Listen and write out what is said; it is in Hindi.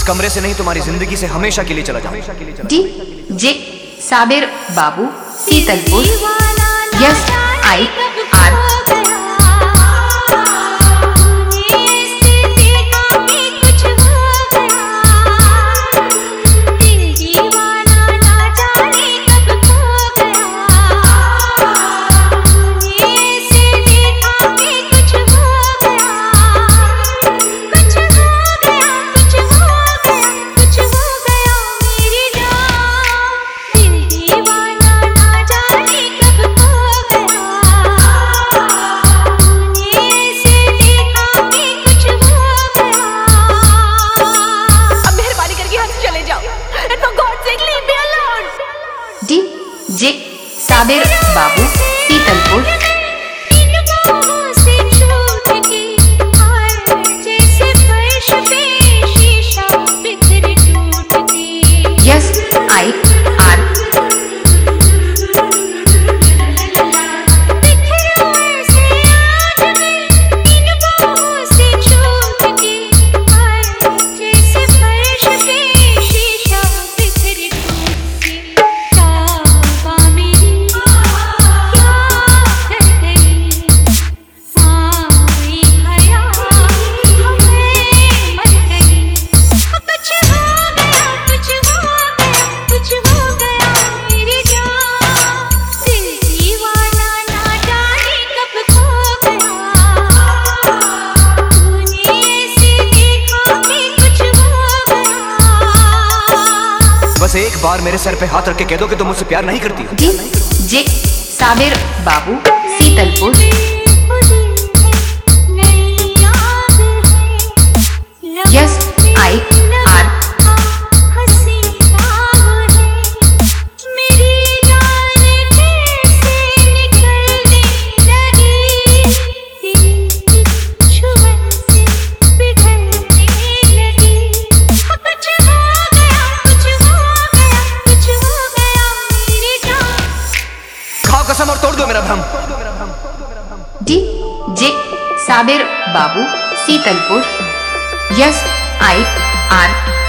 इस कमरे से नहीं, तुम्हारी जिंदगी से हमेशा के लिए चला जाऊंगा। D J Sabir Babu, Shitalpur. Yes I R. D J Sabir Babu, Shitalpur. Yes I R. बस एक बार मेरे सर पे हाथ रख के कह दो कि तुम मुझसे प्यार नहीं करती हो। D J Sabir Babu, Shitalpur. Yes I R. कसम और तोड़ दो मेरा भ्रम। D J Sabir Babu, Shitalpur. Yes I are.